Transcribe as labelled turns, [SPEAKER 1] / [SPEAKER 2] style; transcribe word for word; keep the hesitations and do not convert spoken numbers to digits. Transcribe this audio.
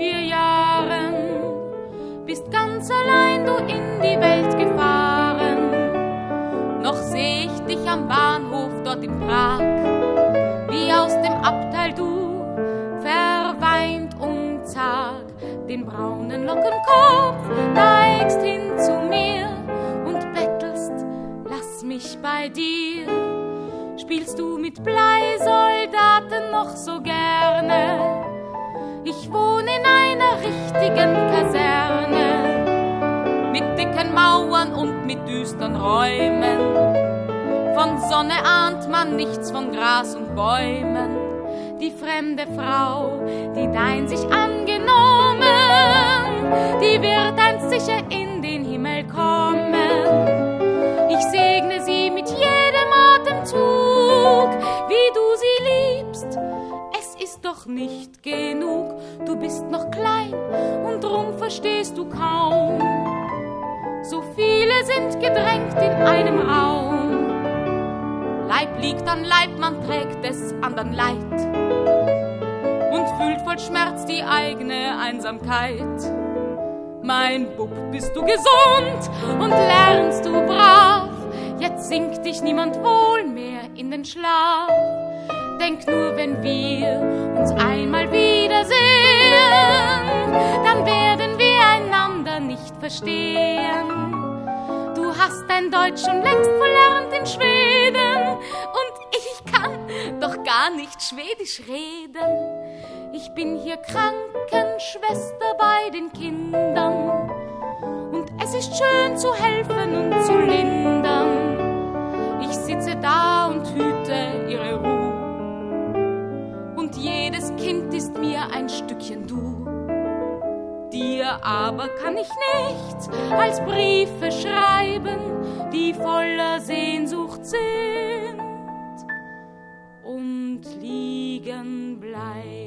[SPEAKER 1] vier Jahren bist ganz allein du in die Welt gefahren. Noch seh ich dich am Bahnhof dort in Prag, wie aus dem Abteil du, verweint und zag, den braunen Lockenkopf neigst hin zu mir und bettelst, lass mich bei dir. Spielst du mit Bleisoldaten noch so gerne? Ich wohne in einer richtigen Kaserne, mit dicken Mauern und mit düstern Räumen. Von Sonne ahnt man nichts, von Gras und Bäumen. Die fremde Frau, die dein sich angenommen, die wird einst sicher in den Himmel kommen. Ich segne sie mit jedem Atemzug, wie du sie liebst. Es ist doch nicht genug, du bist noch klein und drum verstehst du kaum. So viele sind gedrängt in einem Raum. Leib liegt an Leib, man trägt des andern Leid und fühlt voll Schmerz die eigene Einsamkeit. Mein Bub, bist du gesund und lernst du brav, jetzt sinkt dich niemand wohl mehr in den Schlaf. Denk nur, wenn wir uns einmal wiedersehen, dann werden wir einander nicht verstehen. Du hast dein Deutsch schon längst verlernt in Schweden und ich kann doch gar nicht Schwedisch reden. Ich bin hier Krankenschwester bei den Kindern und es ist schön zu helfen und zu lindern. Ich sitze da und hüte ihre Ruhe und jedes Kind ist mir ein Stückchen du. Dir aber kann ich nichts als Briefe schreiben, die voller Sehnsucht sind und liegen bleiben.